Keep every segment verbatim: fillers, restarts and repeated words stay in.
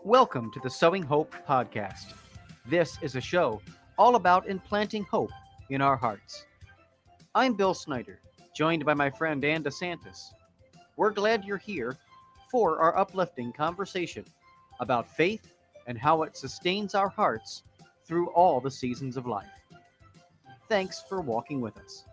Welcome to the Sowing Hope podcast. This is a show all about implanting hope in our hearts. I'm Bill Snyder, joined by my friend Ann DeSantis. We're glad you're here for our uplifting conversation about faith and how it sustains our hearts through all the seasons of life. Thanks for walking with us.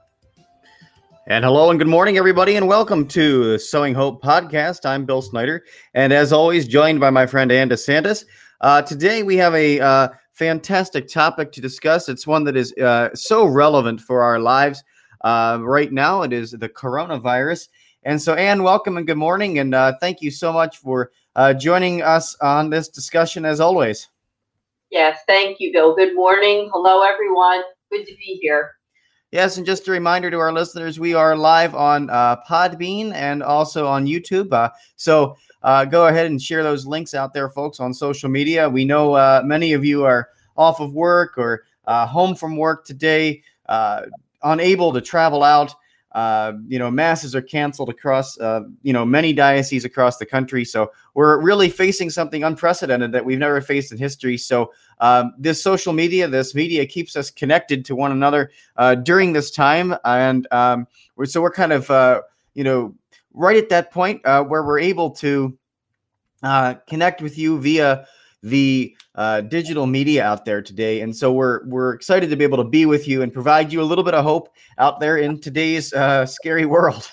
And hello and good morning, everybody, and welcome to the Sowing Hope podcast. I'm Bill Snyder, and as always, joined by my friend Ann DeSantis. Uh, today, we have a uh, fantastic topic to discuss. It's one that is uh, so relevant for our lives uh, right now. It is the coronavirus. And so, Ann, welcome and good morning, and uh, thank you so much for uh, joining us on this discussion, as always. Yes, thank you, Bill. Good morning. Hello, everyone. Good to be here. Yes, and just a reminder to our listeners, we are live on uh, Podbean and also on YouTube. Uh, so uh, go ahead and share those links out there, folks, on social media. We know uh, many of you are off of work or uh, home from work today, uh, unable to travel out. Uh, you know, masses are canceled across, uh, you know, many dioceses across the country. So we're really facing something unprecedented that we've never faced in history. So um, this social media, this media keeps us connected to one another uh, during this time. And um, we're, so we're kind of, uh, you know, right at that point uh, where we're able to uh, connect with you via the uh, digital media out there today. And so we're we're excited to be able to be with you and provide you a little bit of hope out there in today's uh, scary world.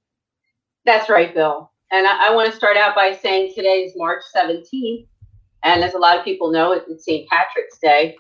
That's right, Bill. And I, I want to start out by saying today is March seventeenth. And as a lot of people know, it's Saint Patrick's Day.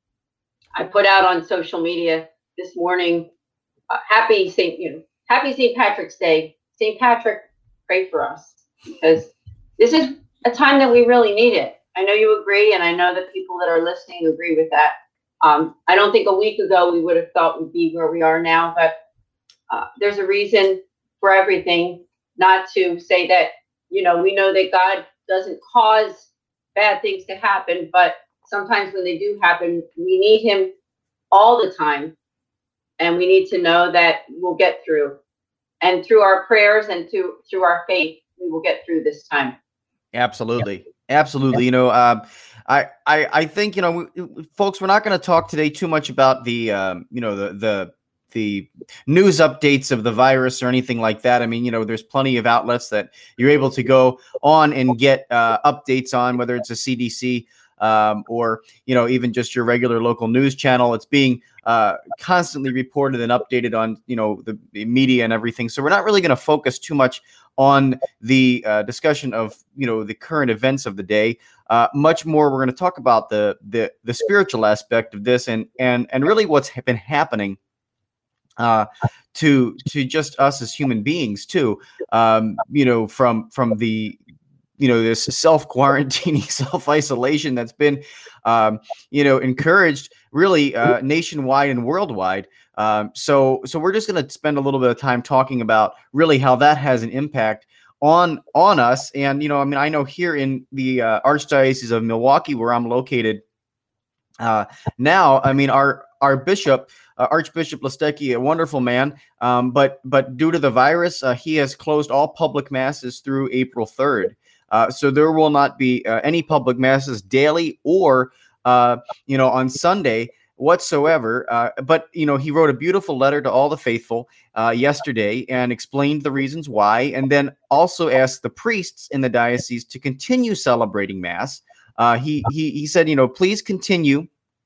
I put out on social media this morning, uh, happy Saint you know, happy Saint Patrick's Day. Saint Patrick, pray for us, because this is a time that we really need it. I know you agree, and I know that people that are listening agree with that. Um, I don't think a week ago we would have thought we'd be where we are now, but uh, there's a reason for everything. Not to say that, you know, we know that God doesn't cause bad things to happen, but sometimes when they do happen, we need him all the time, and we need to know that we'll get through. And through our prayers and through, through our faith, we will get through this time. Absolutely. Yeah. Absolutely. You know, um, I, I, I think, you know, we, folks, we're not going to talk today too much about the, um, you know, the, the, the news updates of the virus or anything like that. I mean, you know, there's plenty of outlets that you're able to go on and get uh, updates on, whether it's a C D C um, or, you know, even just your regular local news channel. It's being uh, constantly reported and updated on, you know, the, the media and everything. So we're not really going to focus too much on the uh, discussion of, you know, the current events of the day. Uh, much more, we're going to talk about the the the spiritual aspect of this and and and really what's been happening uh, to to just us as human beings too. Um, you know, from from the you know this self quarantining, self isolation that's been um, you know encouraged really uh, nationwide and worldwide. Um, so, so we're just going to spend a little bit of time talking about really how that has an impact on on us. And you know, I mean, I know here in the uh, Archdiocese of Milwaukee, where I'm located uh, now, I mean, our our bishop, uh, Archbishop Listecki, a wonderful man, um, but but due to the virus, uh, he has closed all public masses through April third. Uh, so there will not be uh, any public masses daily or uh, you know on Sunday whatsoever. Uh, but, you know, he wrote a beautiful letter to all the faithful uh, yesterday and explained the reasons why, and then also asked the priests in the diocese to continue celebrating Mass. Uh, he, he, he said, you know, please continue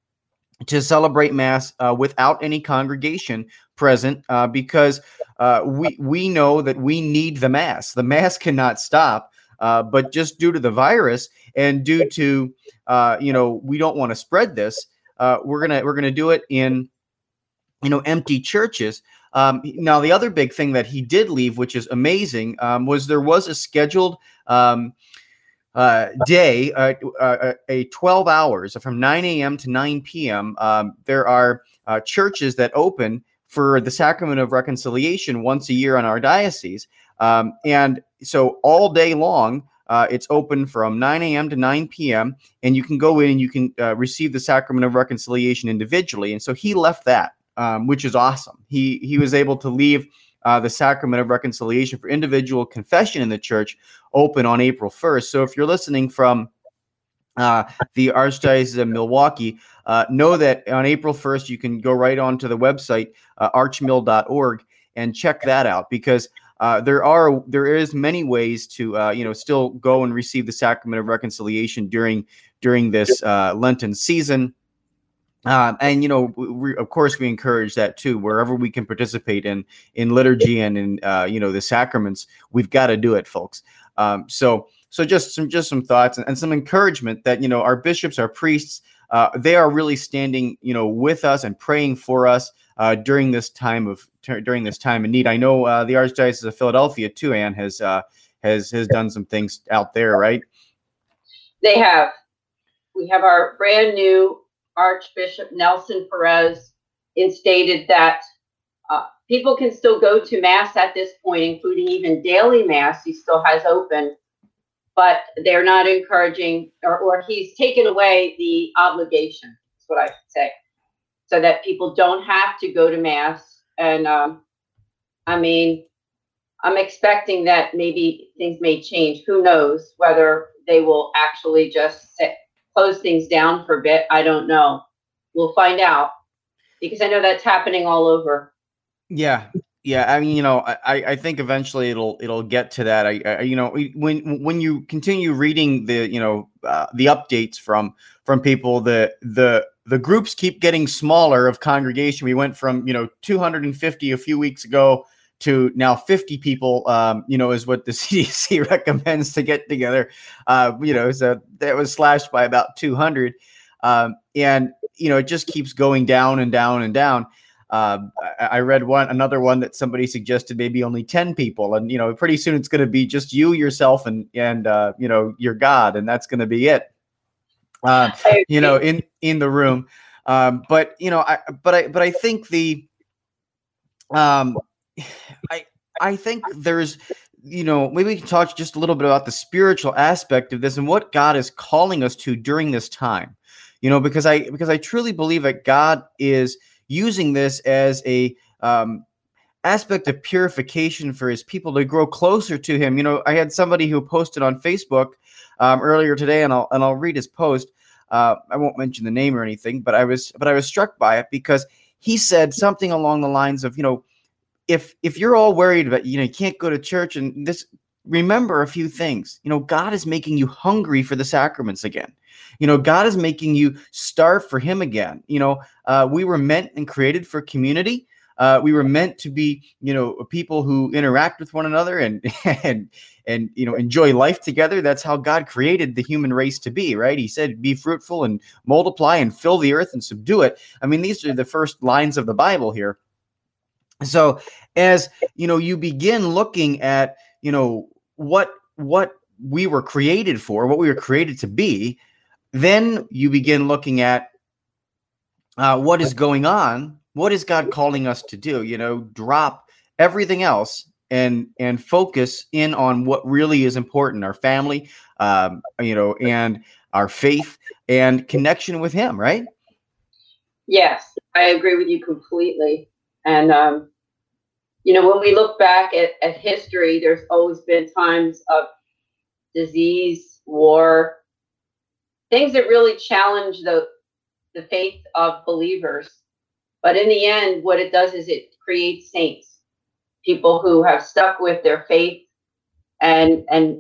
to celebrate Mass uh, without any congregation present uh, because uh, we, we know that we need the Mass. The Mass cannot stop. Uh, but just due to the virus and due to, uh, you know, we don't want to spread this. Uh, we're gonna we're gonna do it in, you know, empty churches. Um, now, the other big thing that he did leave, which is amazing, um, was there was a scheduled um, uh, day, uh, uh, a twelve hours from nine a.m. to nine p.m. Um, there are uh, churches that open for the Sacrament of Reconciliation once a year in our diocese, um, and so all day long. Uh, it's open from nine a.m. to nine p.m. and you can go in and you can uh, receive the Sacrament of Reconciliation individually. And so he left that, um, which is awesome. He he was able to leave uh, the Sacrament of Reconciliation for individual confession in the church open on April first. So if you're listening from uh, the Archdiocese of Milwaukee, uh, know that on April first, you can go right onto the website, uh, archmil dot org, and check that out, because uh, there are there is many ways to uh, you know still go and receive the sacrament of reconciliation during during this uh, Lenten season. Uh, and, you know, we, of course, we encourage that, too, wherever we can participate in in liturgy and in, uh, you know, the sacraments. We've got to do it, folks. Um, so so just some just some thoughts and, and some encouragement that, you know, our bishops, our priests, uh, they are really standing, you know, with us and praying for us uh, during this time of ter- during this time of need. I know uh, the Archdiocese of Philadelphia, too, Anne, has uh, has has done some things out there, right? They have. We have our brand new Archbishop Nelson Perez instated that uh, people can still go to Mass at this point, including even daily Mass. He still has open, but they're not encouraging, or, or he's taken away the obligation, is what I should say, so that people don't have to go to Mass. And um, I mean, I'm expecting that maybe things may change. Who knows whether they will actually just sit, close things down for a bit. I don't know. We'll find out, because I know that's happening all over. Yeah. Yeah. I mean, you know, I, I think eventually it'll, it'll get to that. I, I you know, when, when you continue reading the, you know, uh, the updates from, from people, the, the, the groups keep getting smaller of congregation. We went from, you know, two hundred fifty a few weeks ago to now fifty people, um, you know, is what the C D C recommends to get together. Uh, you know, so that was slashed by about two hundred. Um, and, you know, it just keeps going down and down and down. Um, I, I read one, another one that somebody suggested maybe only ten people. And, you know, pretty soon it's going to be just you, yourself, and, and, uh, you know, your God, and that's going to be it. Um, you know, in, in the room. Um, but, you know, I, but I, but I think the, um, I, I think there's, you know, maybe we can talk just a little bit about the spiritual aspect of this and what God is calling us to during this time, you know, because I, because I truly believe that God is using this as a, um, aspect of purification for his people to grow closer to him. You know, I had somebody who posted on Facebook um, earlier today, and I'll and I'll read his post. Uh, I won't mention the name or anything, but I was but I was struck by it because he said something along the lines of, you know, if if you're all worried about, you know, you can't go to church and this, remember a few things. You know, God is making you hungry for the sacraments again. You know, God is making you starve for him again. You know, uh, we were meant and created for community. Uh, we were meant to be, you know, people who interact with one another and and and you know enjoy life together. That's how God created the human race to be, right? He said, "Be fruitful and multiply and fill the earth and subdue it." I mean, these are the first lines of the Bible here. So, as you know, you begin looking at, you know, what what we were created for, what we were created to be, then you begin looking at uh, what is going on. What is God calling us to do? You know, drop everything else and and focus in on what really is important: our family, um, you know, and our faith and connection with Him. Right? Yes, I agree with you completely. And um, you know, when we look back at, at history, there's always been times of disease, war, things that really challenge the the faith of believers. But in the end, what it does is it creates saints, people who have stuck with their faith and and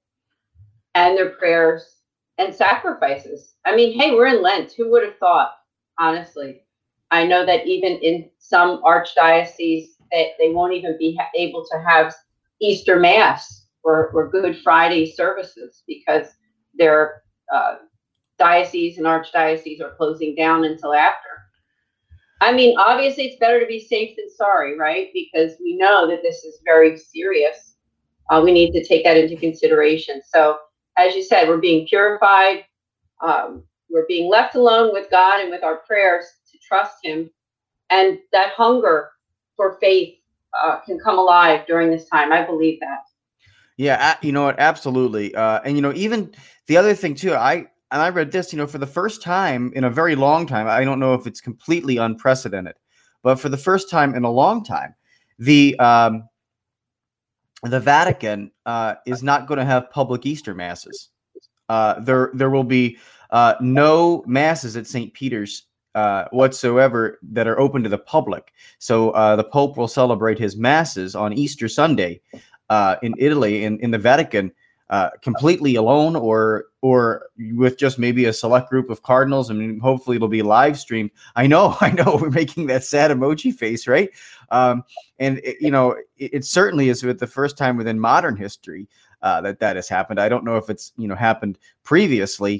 and their prayers and sacrifices. I mean, hey, we're in Lent. Who would have thought? Honestly, I know that even in some archdioceses, that they won't even be ha- able to have Easter Mass or, or Good Friday services because their uh, dioceses and archdioceses are closing down until after. I mean, obviously, it's better to be safe than sorry, right? Because we know that this is very serious. Uh, we need to take that into consideration. So, as you said, we're being purified. Um, we're being left alone with God and with our prayers to trust Him. And that hunger for faith uh, can come alive during this time. I believe that. Yeah, you know what? Absolutely. Uh, and, you know, even the other thing, too, I and I read this, you know, for the first time in a very long time. I don't know if it's completely unprecedented, but for the first time in a long time, the um, the Vatican uh, is not going to have public Easter masses. uh, there there will be uh, no masses at Saint Peter's uh, whatsoever that are open to the public. So uh, the Pope will celebrate his masses on Easter Sunday uh, in Italy, in, in the Vatican, uh, completely alone, or or with just maybe a select group of cardinals, and hopefully it'll be live streamed. I know, I know, we're making that sad emoji face, right? Um, and it, you know, it, it certainly is with the first time within modern history uh, that that has happened. I don't know if it's you know happened previously,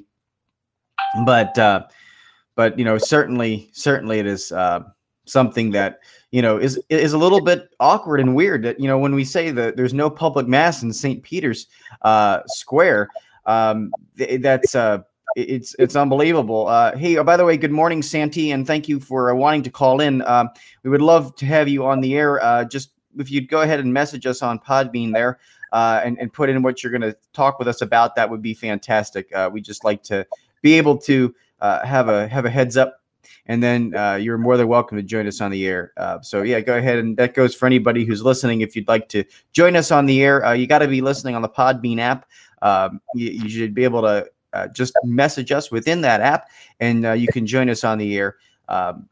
but uh, but you know, certainly certainly it is uh, something that you know is is a little bit awkward and weird. That you know when we say that there's no public mass in Saint Peter's uh, Square, um, th- that's uh, it's it's unbelievable. Uh, hey, oh, by the way, good morning, Santi, and thank you for uh, wanting to call in. Um, we would love to have you on the air. Uh, just if you'd go ahead and message us on Podbean there, uh, and and put in what you're going to talk with us about, that would be fantastic. Uh, we just like to be able to uh, have a have a heads up, and then uh, you're more than welcome to join us on the air. Uh, so yeah, go ahead, and that goes for anybody who's listening. If you'd like to join us on the air, uh, you got to be listening on the Podbean app. Um, you, you should be able to uh, just message us within that app, and uh, you can join us on the air. Um,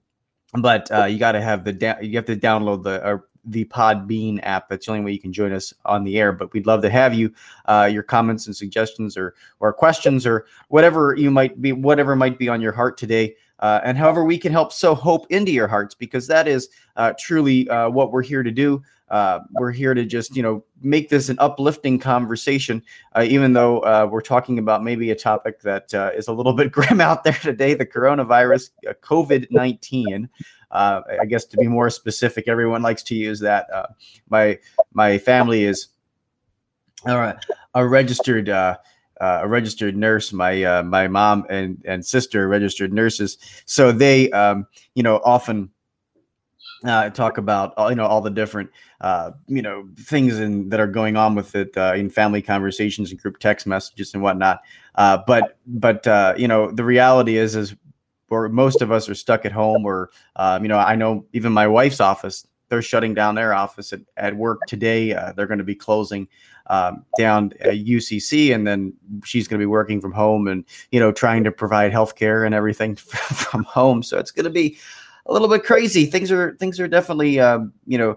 but uh, you got to have the da- you have to download the uh, the Podbean app. That's the only way you can join us on the air. But we'd love to have you, uh, your comments and suggestions, or or questions, or whatever you might be, whatever might be on your heart today. Uh, and however we can help sow hope into your hearts, because that is uh, truly uh, what we're here to do. Uh, we're here to just, you know, make this an uplifting conversation, uh, even though uh, we're talking about maybe a topic that uh, is a little bit grim out there today, the coronavirus, uh, COVID nineteen. Uh, I guess to be more specific, everyone likes to use that. Uh, my my family is uh, a registered uh, uh, a registered nurse. My uh, my mom and and sister are registered nurses, so they um, you know often uh, talk about all, you know all the different uh, you know things in, that are going on with it uh, in family conversations and group text messages and whatnot. Uh, but but uh, you know the reality is is. Or most of us are stuck at home, or, um, you know, I know even my wife's office, they're shutting down their office at, at work today. Uh, they're going to be closing um, down at U C C, and then she's going to be working from home and, you know, trying to provide healthcare and everything from home. So it's going to be a little bit crazy. Things are things are definitely, um, you know,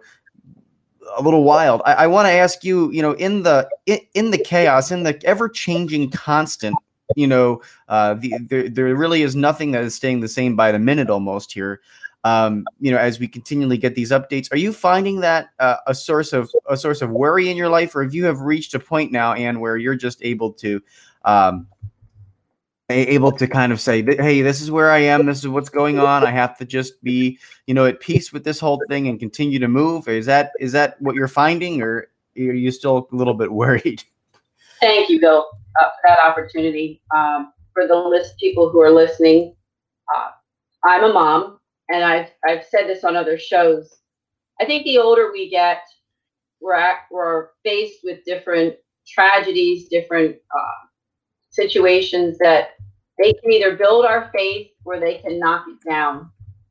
a little wild. I, I want to ask you, you know, in the in, in the chaos, in the ever changing constant, you know, uh, the, there, there really is nothing that is staying the same by the minute almost here. Um, you know, as we continually get these updates, are you finding that uh, a source of a source of worry in your life, or have you have reached a point now, Anne, where you're just able to, um, able to kind of say, hey, this is where I am. This is what's going on. I have to just be, you know, at peace with this whole thing and continue to move. Is that is that what you're finding, or are you still a little bit worried? Thank you, Bill, uh, for that opportunity. Um, for the list people who are listening, uh, I'm a mom, and I've I've said this on other shows. I think the older we get, we're at, we're faced with different tragedies, different uh, situations that they can either build our faith or they can knock it down.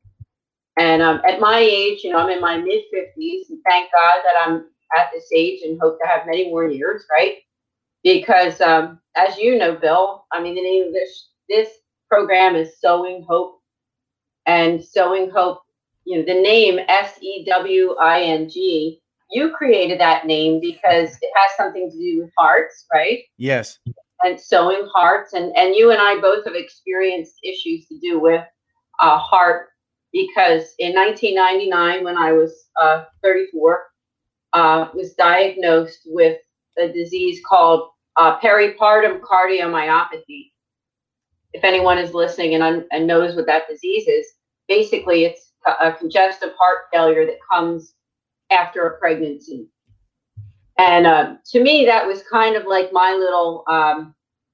And um, at my age, you know, I'm in my mid fifties, and thank God that I'm at this age and hope to have many more years, right? Because um, as you know, Bill, I mean, the name of this this program is Sowing Hope, and Sowing Hope, you know, the name S E W I N G, you created that name because it has something to do with hearts, right? Yes. And sowing hearts, and and you and I both have experienced issues to do with uh, heart, because in nineteen ninety-nine, when I was uh, thirty-four, uh, was diagnosed with a disease called uh, peripartum cardiomyopathy. If anyone is listening and, un- and knows what that disease is, basically it's a, a congestive heart failure that comes after a pregnancy. And uh, to me, that was kind of like my little, um,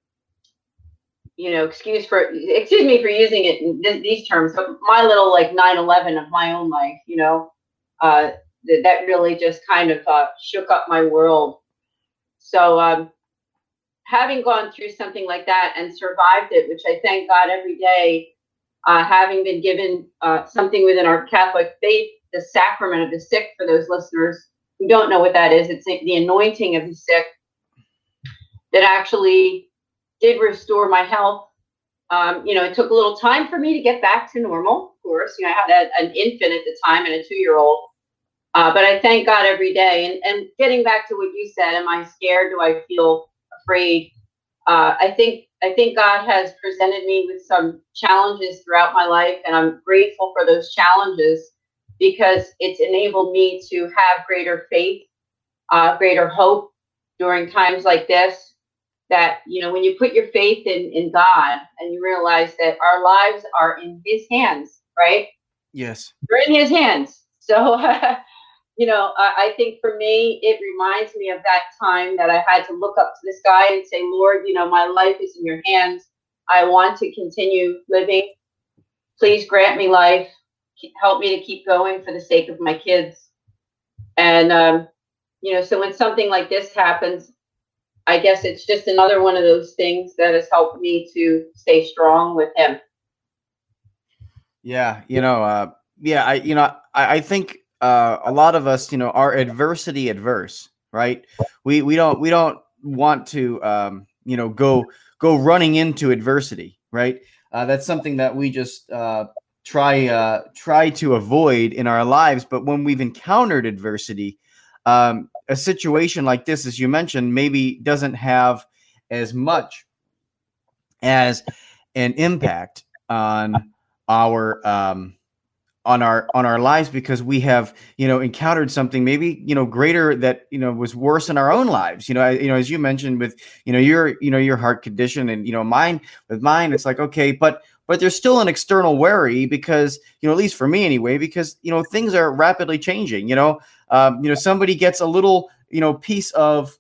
you know, excuse for, excuse me for using it in th- these terms, but my little like nine eleven of my own life, you know, uh, th- that really just kind of uh, shook up my world. So um, having gone through something like that and survived it, which I thank God every day, uh, having been given uh, something within our Catholic faith, the sacrament of the sick, for those listeners who don't know what that is, it's the anointing of the sick that actually did restore my health. Um, you know, it took a little time for me to get back to normal, of course. You know, I had a, an infant at the time and a two-year-old. Uh, but I thank God every day. And, and getting back to what you said, am I scared? Do I feel afraid? Uh, I think I think God has presented me with some challenges throughout my life, and I'm grateful for those challenges because it's enabled me to have greater faith, uh, greater hope during times like this. That, you know, when you put your faith in, in God and you realize that our lives are in His hands, right? Yes. They're in His hands. So, you know, I, I think for me, it reminds me of that time that I had to look up to the sky and say, Lord, you know, my life is in your hands. I want to continue living. Please grant me life. Help me to keep going for the sake of my kids. And, um, you know, so when something like this happens, I guess it's just another one of those things that has helped me to stay strong with Him. Yeah, you know, uh, yeah, I, you know, I, I think uh, a lot of us, you know, are adversity adverse, right? We we don't we don't want to, um, you know, go go running into adversity, right? Uh, that's something that we just uh, try uh, try to avoid in our lives. But when we've encountered adversity, um, a situation like this, as you mentioned, maybe doesn't have as much as an impact on our um, on our on our lives because we have, you know, encountered something maybe, you know, greater that, you know, was worse in our own lives. You know, I, you know, as you mentioned with, you know, your, you know, your heart condition and, you know, mine with mine, it's like, okay, but but there's still an external worry because, you know, at least for me anyway, because, you know, things are rapidly changing. You know, um, you know, somebody gets a little, you know, piece of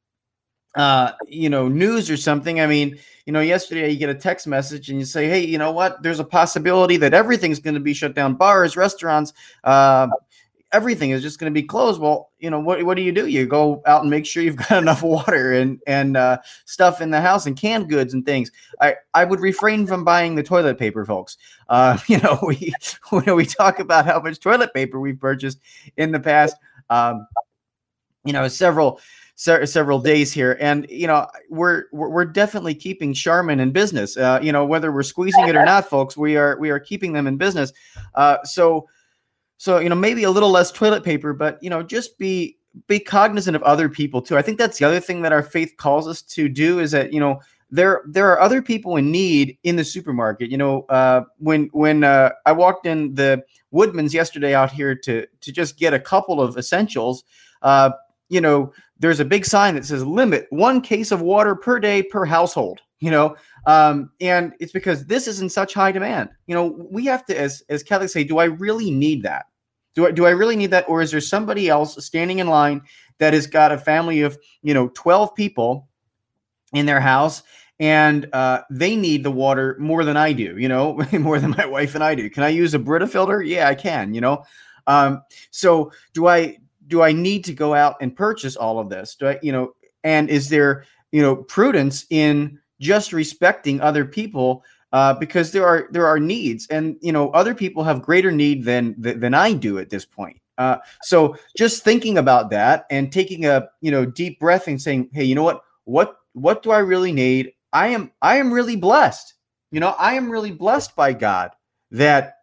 uh, you know, news or something. I mean, you know, yesterday you get a text message and you say, hey, you know what, there's a possibility that everything's going to be shut down. Bars, restaurants, uh, everything is just going to be closed. Well, you know, what, what do you do? You go out and make sure you've got enough water and, and uh, stuff in the house and canned goods and things. I, I would refrain from buying the toilet paper, folks. Uh, you know, we, when we talk about how much toilet paper we've purchased in the past, um, you know, several Se- several days here, and you know we're we're, we're definitely keeping Charmin in business. Uh, you know, whether we're squeezing it or not, folks, we are we are keeping them in business. Uh, so so you know maybe a little less toilet paper, but you know just be be cognizant of other people too. I think that's the other thing that our faith calls us to do is that you know there there are other people in need in the supermarket. You know, uh, when when uh, I walked in the Woodman's yesterday out here to to just get a couple of essentials. Uh, you know, there's a big sign that says limit one case of water per day per household, you know, um, and it's because this is in such high demand. You know, we have to, as, as Catholics say, do I really need that? Do I, do I really need that? Or is there somebody else standing in line that has got a family of, you know, twelve people in their house and uh, they need the water more than I do, you know, more than my wife and I do. Can I use a Brita filter? Yeah, I can, you know. Um, so do I, do I need to go out and purchase all of this? Do I, you know, and is there, you know, prudence in just respecting other people uh, because there are there are needs, and you know, other people have greater need than than I do at this point. Uh, so just thinking about that and taking a you know deep breath and saying, hey, you know what, what what do I really need? I am I am really blessed. You know, I am really blessed by God that.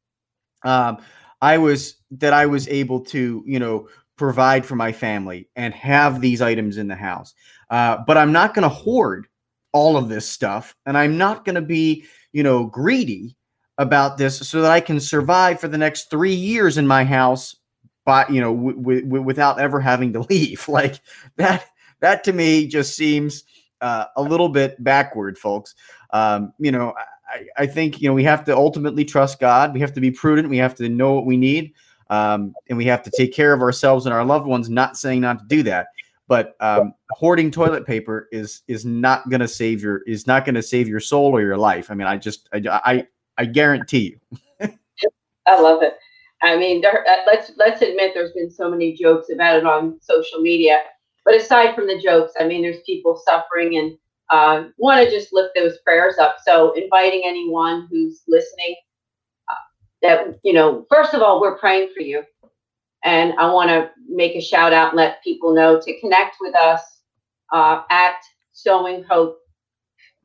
Um, I was that I was able to, you know, provide for my family and have these items in the house. Uh, but I'm not going to hoard all of this stuff, and I'm not going to be, you know, greedy about this so that I can survive for the next three years in my house, by you know, w- w- without ever having to leave. Like that. That to me just seems uh, a little bit backward, folks. Um, you know. I, I think, you know, we have to ultimately trust God. We have to be prudent. We have to know what we need. Um, and we have to take care of ourselves and our loved ones, not saying not to do that. But um, hoarding toilet paper is is not going to save your is not going to save your soul or your life. I mean, I just I I, I guarantee you. I love it. I mean, there, uh, let's let's admit there's been so many jokes about it on social media. But aside from the jokes, I mean, there's people suffering and Uh, want to just lift those prayers up. So inviting anyone who's listening uh, that, you know, first of all, we're praying for you. And I want to make a shout out and let people know to connect with us uh, at Sowing Hope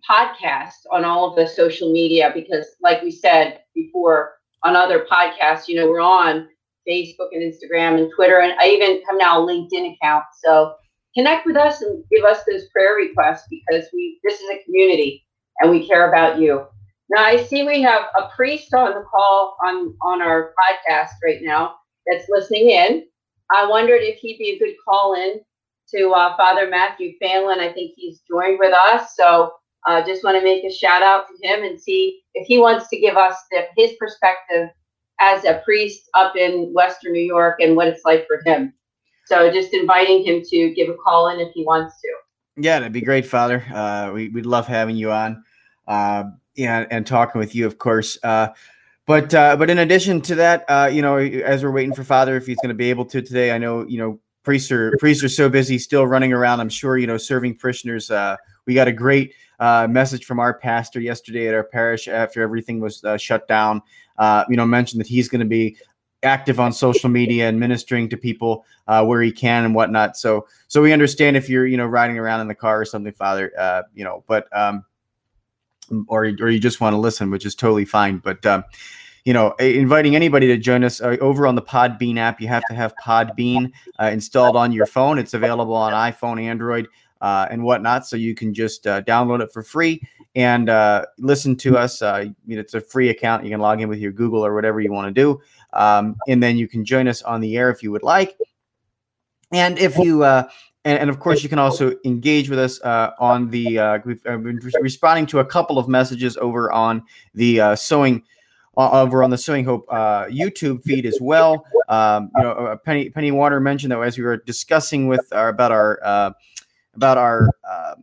podcast on all of the social media because, like we said before, on other podcasts, you know, we're on Facebook and Instagram and Twitter, and I even have now a LinkedIn account. So connect with us and give us those prayer requests because we this is a community and we care about you. Now I see we have a priest on the call on, on our podcast right now that's listening in. I wondered if he'd be a good call in to uh, Father Matthew Fanlon. I think he's joined with us. So I uh, just want to make a shout out to him and see if he wants to give us the, his perspective as a priest up in Western New York and what it's like for him. So just inviting him to give a call in if he wants to. Yeah, that'd be great, Father. Uh, we, we'd love having you on uh, yeah, and talking with you, of course. Uh, but uh, but in addition to that, uh, you know, as we're waiting for Father, if he's going to be able to today, I know, you know, priests are, priests are so busy still running around, I'm sure, you know, serving parishioners. Uh, we got a great uh, message from our pastor yesterday at our parish after everything was uh, shut down. Uh, you know, mentioned that he's going to be active on social media and ministering to people uh, where he can and whatnot. So, so we understand if you're, you know, riding around in the car or something, Father, uh, you know, but, um, or, or you just want to listen, which is totally fine. But, um, you know, inviting anybody to join us uh, over on the Podbean app. You have to have Podbean uh, installed on your phone. It's available on iPhone, Android, uh, and whatnot. So you can just uh, download it for free and uh, listen to us. Uh, it's a free account. You can log in with your Google or whatever you want to do. Um, and then you can join us on the air if you would like. And if you, uh, and, and of course, you can also engage with us uh, on the, uh, we've uh, been responding to a couple of messages over on the uh, Sowing, uh, over on the Sowing Hope uh, YouTube feed as well. Um, you know, uh, Penny Penny Water mentioned that as we were discussing with our, about our, uh, about our, uh,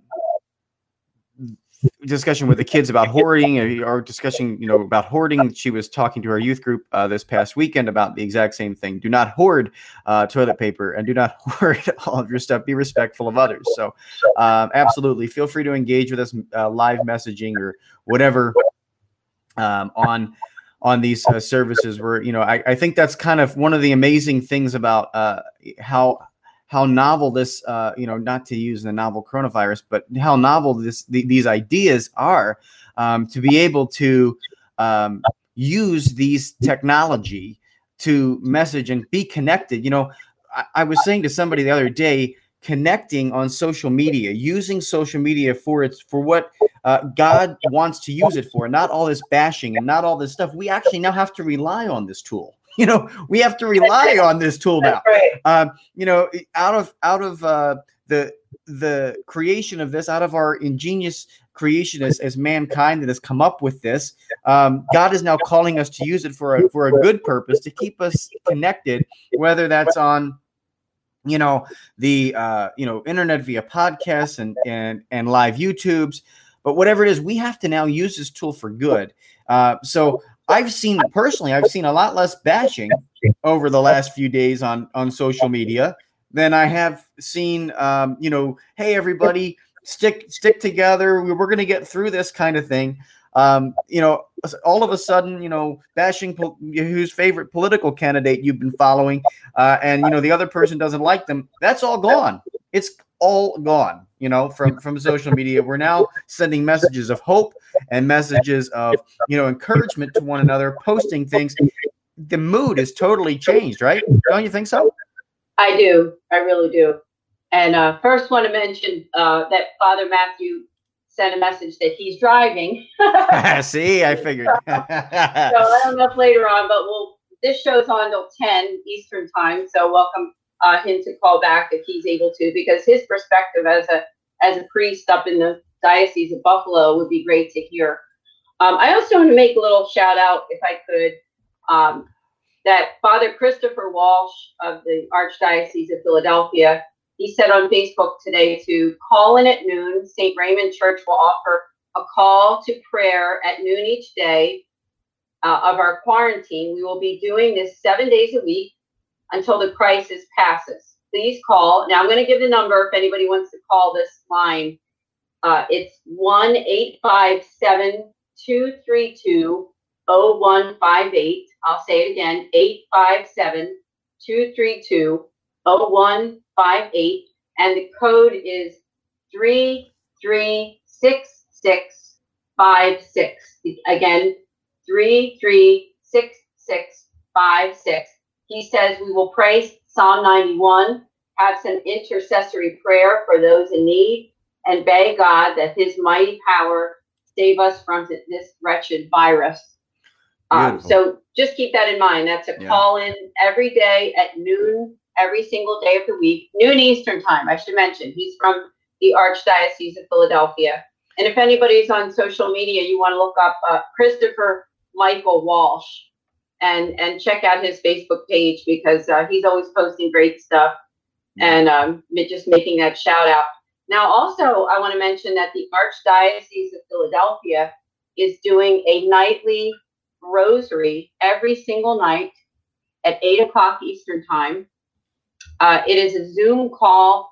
discussion with the kids about hoarding, or discussion, you know, about hoarding. She was talking to our youth group uh, this past weekend about the exact same thing. Do not hoard uh, toilet paper and do not hoard all of your stuff. Be respectful of others. So um, absolutely feel free to engage with us uh, live messaging or whatever um, on on these uh, services where, you know, I, I think that's kind of one of the amazing things about uh, how how novel this, uh, you know, not to use the novel coronavirus, but how novel this the, these ideas are um, to be able to um, use these technology to message and be connected. You know, I, I was saying to somebody the other day, connecting on social media, using social media for its for what uh, God wants to use it for, not all this bashing and not all this stuff. We actually now have to rely on this tool. You know, we have to rely on this tool now. Right. Um, you know, out of out of uh, the the creation of this, out of our ingenious creation as, as mankind that has come up with this, um, God is now calling us to use it for a for a good purpose, to keep us connected, whether that's on, you know, the uh, you know, internet via podcasts and and and live YouTubes, but whatever it is, we have to now use this tool for good. Uh, so. I've seen personally, I've seen a lot less bashing over the last few days on, on social media than I have seen, um, you know, hey, everybody, stick stick together. We're going to get through this kind of thing. Um, you know, all of a sudden, you know, bashing po- whose favorite political candidate you've been following uh, and, you know, the other person doesn't like them. That's all gone. It's all gone, you know, from, from social media. We're now sending messages of hope and messages of, you know, encouragement to one another, posting things. The mood is totally changed, right? Don't you think so? I do. I really do. And uh, first want to mention uh, that Father Matthew sent a message that he's driving. See, I figured. So I don't know if later on, but we'll, this show's on till ten Eastern time. So welcome uh, him to call back if he's able to, because his perspective as a as a priest up in the Diocese of Buffalo would be great to hear. Um, I also want to make a little shout out, if I could, um, that Father Christopher Walsh of the Archdiocese of Philadelphia, he said on Facebook today to call in at noon. Saint Raymond Church will offer a call to prayer at noon each day uh, of our quarantine. We will be doing this seven days a week until the crisis passes. Please call. Now I'm going to give the number if anybody wants to call this line. Uh, it's one eight five seven, two three two, zero one five eight. I'll say it again, eight five seven, two three two, zero one five eight. And the code is three three six six five six. Again, three three six six five six. He says we will pray Psalm ninety-one, have some intercessory prayer for those in need, and beg God that his mighty power save us from this wretched virus. Um, so just keep that in mind. That's a yeah. call in every day at noon, every single day of the week, noon Eastern time. I should mention he's from the Archdiocese of Philadelphia. And if anybody's on social media, you want to look up uh, Christopher Michael Walsh and, and check out his Facebook page because uh, he's always posting great stuff and um, just making that shout out. Now, also, I want to mention that the Archdiocese of Philadelphia is doing a nightly rosary every single night at eight o'clock Eastern time. Uh, it is a Zoom call,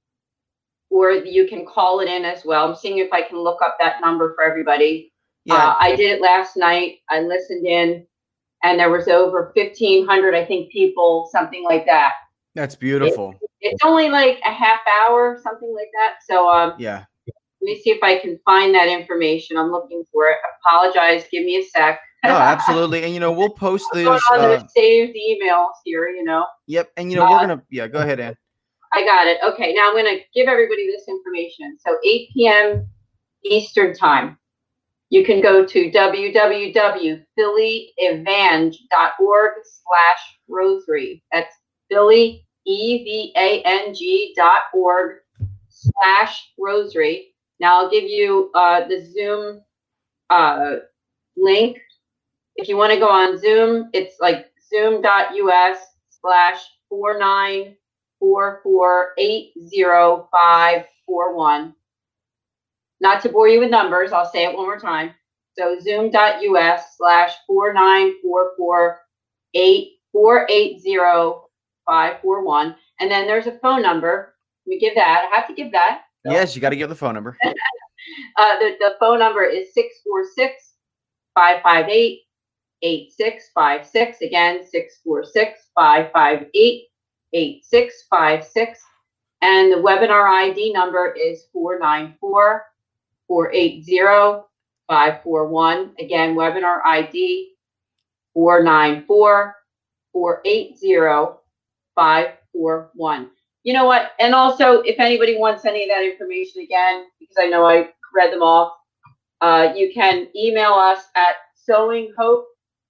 or you can call it in as well. I'm seeing if I can look up that number for everybody. Yeah. Uh, I did it last night. I listened in, and there was over fifteen hundred, I think, people, something like that. That's beautiful. It, it's only like a half hour, something like that. So um, yeah. Let me see if I can find that information. I'm looking for it. Apologize. Give me a sec. No, absolutely. And, you know, we'll post these. Uh, saved emails here, you know. Yep. And, you know, uh, we're going to, yeah, go ahead, Ann. I got it. Okay. Now I'm going to give everybody this information. So eight p.m. Eastern time. You can go to w w w dot philly evang dot org slash rosary. That's Philly, E V A N G dot org slash rosary. Now I'll give you uh, the Zoom uh, link. If you want to go on Zoom, it's like zoom.us slash four nine four four eight zero five four one. Not to bore you with numbers, I'll say it one more time. So zoom.us slash four nine four four eight four eight zero five four one. And then there's a phone number. Let me give that. I have to give that. So. Yes, you got to give the phone number. uh, the, the phone number is six four six, five five eight, eight six five six. Again, six four six, five five eight, eight six five six. And the webinar I D number is four nine four, four eight zero, five four one. Again, webinar I D four nine four, four eight zero, five four one. You know what? And also, if anybody wants any of that information again, because I know I read them off, uh, you can email us at sewing hope,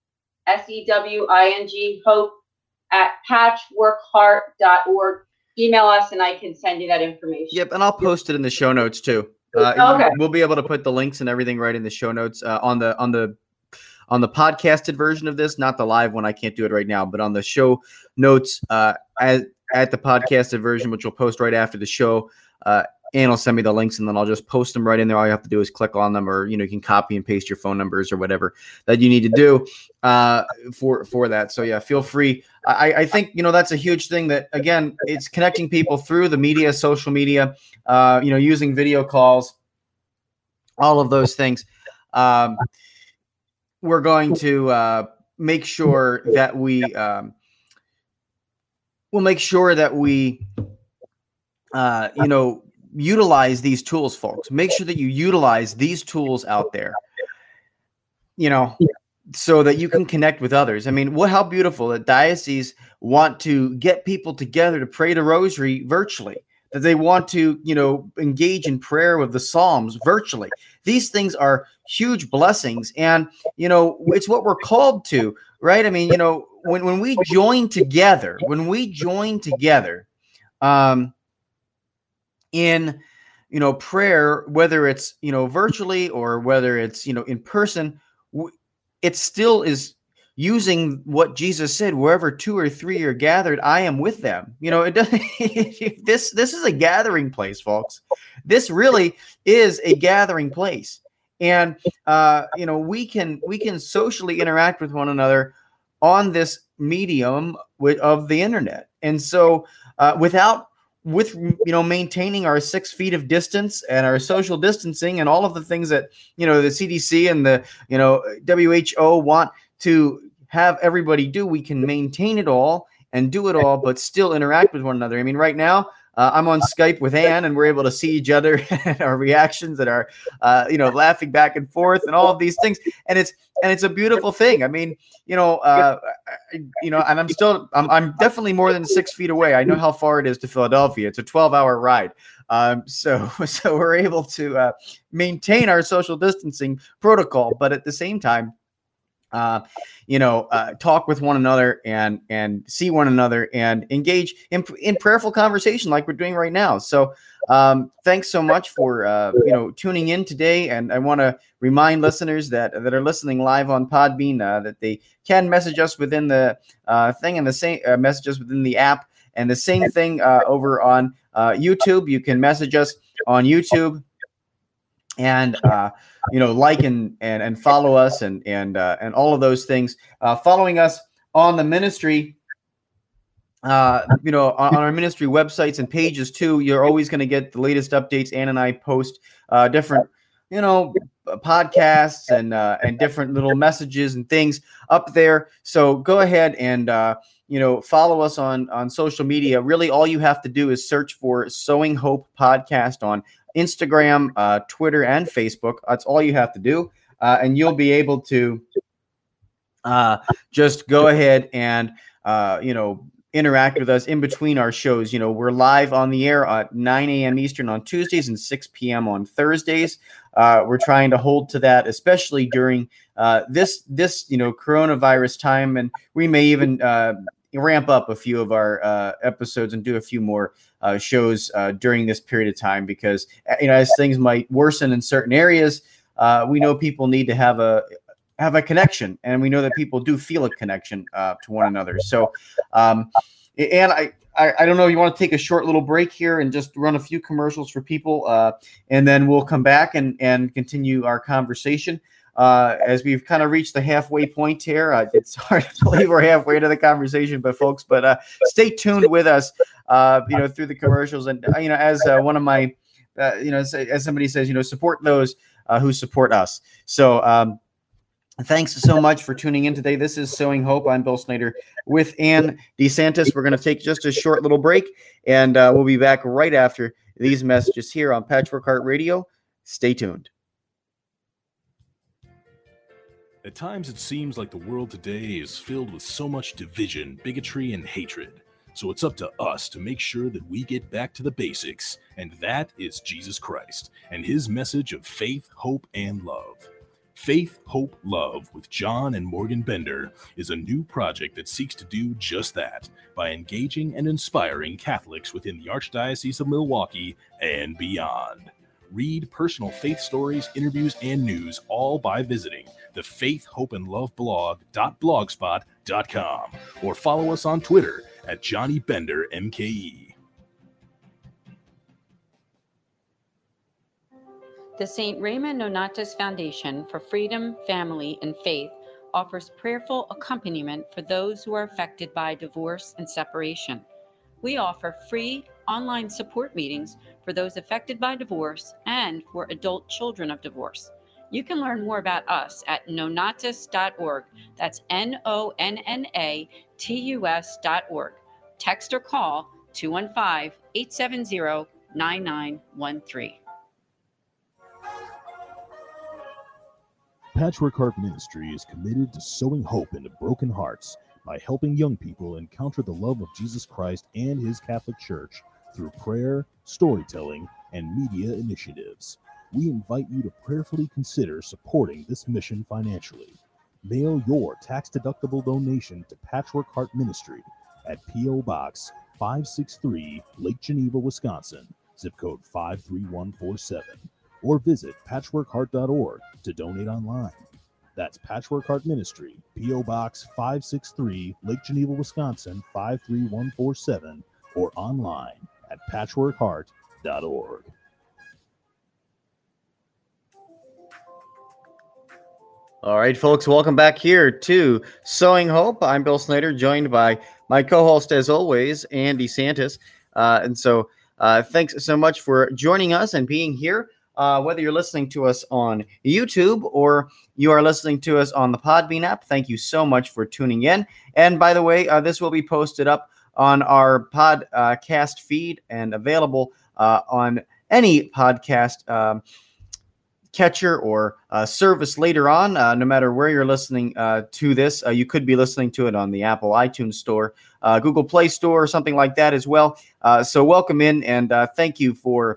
S E W I N G, hope, at patchworkheart dot org. Email us and I can send you that information. Yep, and I'll post it in the show notes too. Uh, okay. We'll be able to put the links and everything right in the show notes uh, on the on the on the podcasted version of this, not the live one. I can't do it right now, but on the show notes uh, at at the podcasted version, which we'll post right after the show. Uh, and will send me the links, and then I'll just post them right in there. All you have to do is click on them, or you know, you can copy and paste your phone numbers or whatever that you need to do uh, for for that. So yeah, feel free. I, I think you know that's a huge thing. That again, it's connecting people through the media, social media. Uh, you know, using video calls, all of those things. Um, we're going to uh, make sure that we um, we'll make sure that we uh, you know. utilize these tools, folks. Make sure that you utilize these tools out there, you know, so that you can connect with others. I mean, what, how beautiful that dioceses want to get people together to pray the rosary virtually, that they want to, you know, engage in prayer with the Psalms virtually. These things are huge blessings. And, you know, it's what we're called to, right? I mean, you know, when, when we join together, when we join together, um, in, you know, prayer, whether it's, you know, virtually or whether it's, you know, in person, it still is using what Jesus said, wherever two or three are gathered, I am with them. You know, it doesn't, this, this is a gathering place, folks. This really is a gathering place. And, uh, you know, we can, we can socially interact with one another on this medium with, of the internet. And so uh, without, with, you know, maintaining our six feet of distance and our social distancing and all of the things that, you know, the C D C and the, you know, W H O want to have everybody do, we can maintain it all and do it all, but still interact with one another. I mean, right now, Uh, I'm on Skype with Ann, and we're able to see each other and our reactions and our, uh, you know, laughing back and forth and all of these things. And it's and it's a beautiful thing. I mean, you know, uh, you know, and I'm still, I'm, I'm definitely more than six feet away. I know how far it is to Philadelphia. It's a twelve hour ride. Um, so so we're able to uh, maintain our social distancing protocol, but at the same time, Uh, you know, uh, talk with one another and and see one another and engage in in prayerful conversation like we're doing right now. So, um, thanks so much for uh, you know tuning in today. And I want to remind listeners that that are listening live on Podbean uh, that they can message us within the uh, thing and the same uh, message us within the app, and the same thing uh, over on uh, YouTube. You can message us on YouTube. And, uh, you know, like and, and, and follow us and, and, uh, and all of those things, uh, following us on the ministry, uh, you know, on, on our ministry websites and pages too. You're always going to get the latest updates. Ann and I post, uh, different, you know, podcasts and, uh, and different little messages and things up there. So go ahead and, uh, you know, follow us on, on social media. Really, all you have to do is search for Sowing Hope Podcast on Instagram, uh, Twitter, and Facebook. That's all you have to do. Uh, and you'll be able to uh, just go ahead and, uh, you know, interact with us in between our shows. You know, we're live on the air at nine a.m. Eastern on Tuesdays and six p.m. on Thursdays. Uh, we're trying to hold to that, especially during uh, this, this, you know, coronavirus time. And we may even uh, ramp up a few of our uh, episodes and do a few more uh, shows uh, during this period of time, because, you know, as things might worsen in certain areas, uh, we know people need to have a have a connection, and we know that people do feel a connection uh, to one another. So, um, and I, I, I don't know, you want to take a short little break here and just run a few commercials for people, uh, and then we'll come back and, and continue our conversation. Uh, as we've kind of reached the halfway point here. Uh, it's hard to believe we're halfway to the conversation, but folks, but uh, stay tuned with us, uh, you know, through the commercials. And, uh, you know, as uh, one of my, uh, you know, as, as somebody says, you know, support those uh, who support us. So um, thanks so much for tuning in today. This is Sowing Hope. I'm Bill Snyder with Ann DeSantis. We're going to take just a short little break, and uh, we'll be back right after these messages here on Patchwork Heart Radio. Stay tuned. At times, it seems like the world today is filled with so much division, bigotry, and hatred. So it's up to us to make sure that we get back to the basics, and that is Jesus Christ and his message of faith, hope, and love. Faith, Hope, Love with John and Morgan Bender is a new project that seeks to do just that by engaging and inspiring Catholics within the Archdiocese of Milwaukee and beyond. Read personal faith stories, interviews, and news, all by visiting the faith hope and love blog dot blogspot dot com or follow us on Twitter at Johnny Bender M K E. The Saint Raymond Nonatus Foundation for Freedom, Family, and Faith offers prayerful accompaniment for those who are affected by divorce and separation. We offer free online support meetings for those affected by divorce and for adult children of divorce. You can learn more about us at nonatus dot org. That's N O N N A T U S dot org. Text or call two one five, eight seven zero, nine nine one three. Patchwork Heart Ministry is committed to sowing hope into broken hearts by helping young people encounter the love of Jesus Christ and his Catholic Church through prayer, storytelling, and media initiatives. We invite you to prayerfully consider supporting this mission financially. Mail your tax-deductible donation to Patchwork Heart Ministry at P O. Box five sixty-three, Lake Geneva, Wisconsin, zip code five three one four seven, or visit patchwork heart dot org to donate online. That's Patchwork Heart Ministry, P O. Box five sixty-three, Lake Geneva, Wisconsin, five three one four seven, or online at patchwork heart dot org. All right, folks, welcome back here to Sowing Hope. I'm Bill Snyder, joined by my co-host, as always, Ann DeSantis. Uh, and so uh, thanks so much for joining us and being here. Uh, whether you're listening to us on YouTube or you are listening to us on the Podbean app, thank you so much for tuning in. And by the way, uh, this will be posted up on our podcast feed and available uh, on any podcast um, catcher or uh, service later on, uh, no matter where you're listening uh, to this. Uh, you could be listening to it on the Apple iTunes Store, uh, Google Play Store, or something like that as well. Uh, so welcome in, and uh, thank you for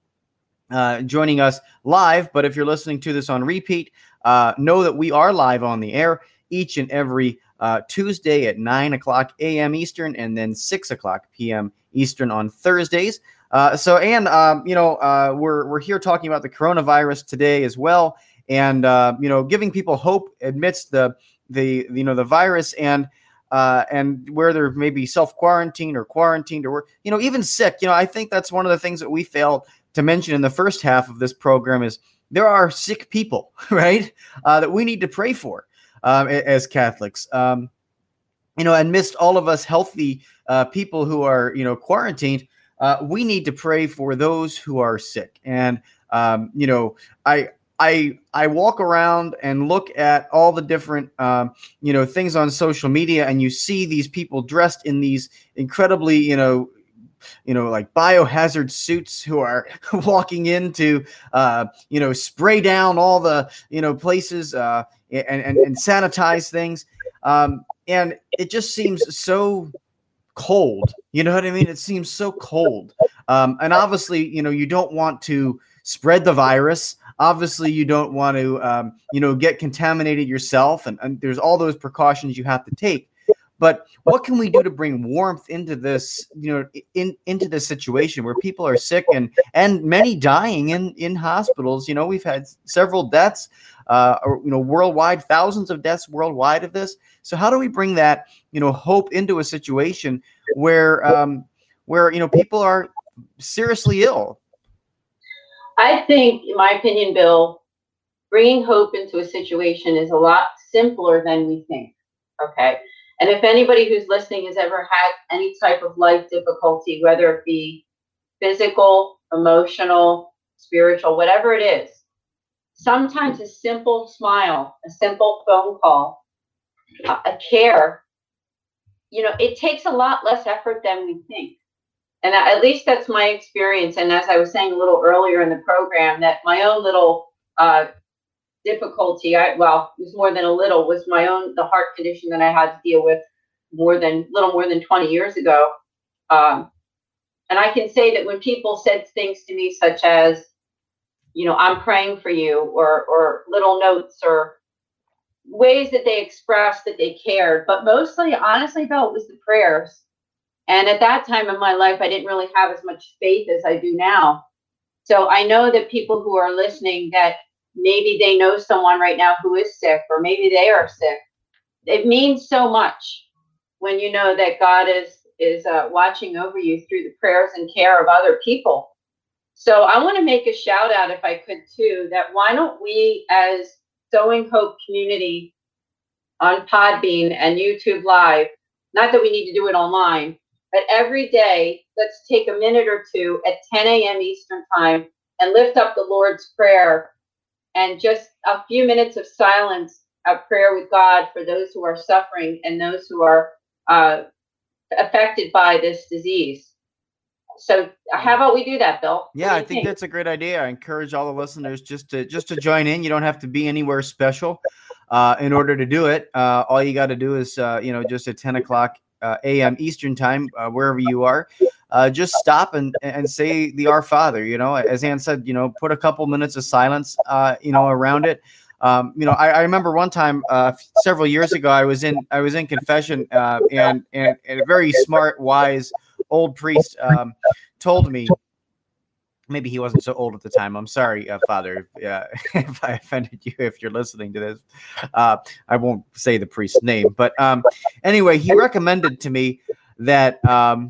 uh, joining us live. But if you're listening to this on repeat, uh, know that we are live on the air each and every uh, Tuesday at nine o'clock a.m. Eastern, and then six o'clock p.m. Eastern on Thursdays. Uh, so, and, um, you know, uh, we're, we're here talking about the coronavirus today as well. And, uh, you know, giving people hope amidst the, the, you know, the virus and, uh, and where they're maybe self-quarantined or quarantined or, you know, even sick. You know, I think that's one of the things that we failed to mention in the first half of this program is there are sick people, right? Uh, that we need to pray for, um, as Catholics. Um, you know, amidst all of us healthy, uh, people who are, you know, quarantined, Uh, we need to pray for those who are sick. And, um, you know, I, I, I walk around and look at all the different, um, you know, things on social media, and you see these people dressed in these incredibly, you know, you know, like biohazard suits who are walking into, uh, you know, spray down all the, you know, places, uh, and, and, and sanitize things. Um, and it just seems so cold. You know what I mean? It seems so cold. Um, and obviously, you know, you don't want to spread the virus. Obviously, you don't want to, um, you know, get contaminated yourself. And, and there's all those precautions you have to take. But what can we do to bring warmth into this, you know, in, into this situation where people are sick and, and many dying in, in hospitals? You know, we've had several deaths, uh, or, you know, worldwide, thousands of deaths worldwide of this. So how do we bring that, you know, hope into a situation where, um, where, you know, people are seriously ill? I think, in my opinion, Bill, bringing hope into a situation is a lot simpler than we think. Okay. And if anybody who's listening has ever had any type of life difficulty, whether it be physical, emotional, spiritual, whatever it is, sometimes a simple smile, a simple phone call, a, a care, you know, it takes a lot less effort than we think. And at least that's my experience. And as I was saying a little earlier in the program, that my own little uh, difficulty, I, well, it was more than a little, was my own, the heart condition that I had to deal with more than, little more than twenty years ago. Um, and I can say that when people said things to me such as, you know, I'm praying for you, or, or little notes or ways that they expressed that they cared, but mostly, honestly, Bill, it was the prayers. And at that time in my life, I didn't really have as much faith as I do now. So I know that people who are listening, that maybe they know someone right now who is sick, or maybe they are sick. It means so much when you know that God is is uh, watching over you through the prayers and care of other people. So I want to make a shout out, if I could too, that why don't we as Sowing Hope community on Podbean and YouTube Live, not that we need to do it online, but every day, let's take a minute or two at ten a.m. Eastern time and lift up the Lord's Prayer, and just a few minutes of silence, a prayer with God for those who are suffering and those who are uh, affected by this disease. So how about we do that, Bill? Yeah, I think, think that's a great idea. I encourage all the listeners just to just to join in. You don't have to be anywhere special uh, in order to do it. Uh, all you got to do is, uh, you know, just at ten o'clock uh, a.m. Eastern time, uh, wherever you are, uh, just stop and and say the Our Father. You know, as Ann said, you know, put a couple minutes of silence, uh, you know, around it. Um, you know, I, I remember one time uh, several years ago, I was in I was in confession, uh, and, and and a very smart, wise old priest um, told me. Maybe he wasn't so old at the time. I'm sorry, uh, Father, uh, if I offended you, if you're listening to this. Uh, I won't say the priest's name. But um, anyway, he recommended to me that um,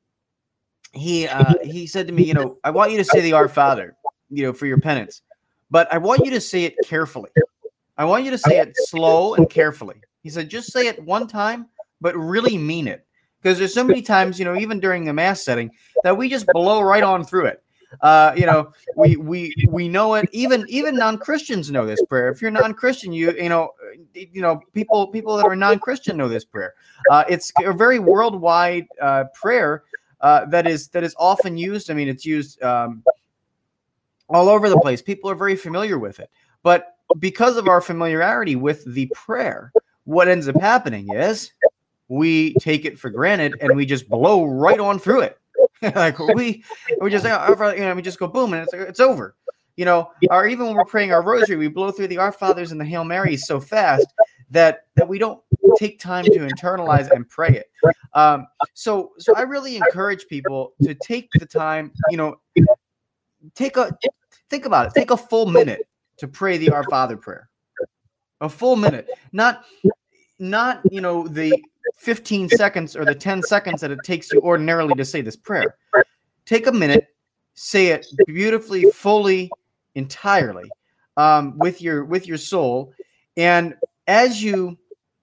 he uh, he said to me, you know, I want you to say the Our Father, you know, for your penance. But I want you to say it carefully. I want you to say it slow and carefully. He said, just say it one time, but really mean it. Because there's so many times, you know, even during the mass setting, that we just blow right on through it. Uh, you know, we we we know it. Even even non-Christians know this prayer. If you're non-Christian, you you know, you know, people people that are non-Christian know this prayer. Uh, it's a very worldwide uh, prayer uh, that is that is often used. I mean, it's used um, all over the place. People are very familiar with it. But because of our familiarity with the prayer, what ends up happening is we take it for granted and we just blow right on through it. Like we we just you know we just go boom and it's it's over. You know, or even when we're praying our rosary, we blow through the Our Fathers and the Hail Marys so fast that that we don't take time to internalize and pray it. Um, so so I really encourage people to take the time, you know, take a think about it, take a full minute to pray the Our Father prayer. A full minute, not not you know the fifteen seconds or the ten seconds that it takes you ordinarily to say this prayer. Take a minute, say it beautifully, fully, entirely, um, with your with your soul, and as you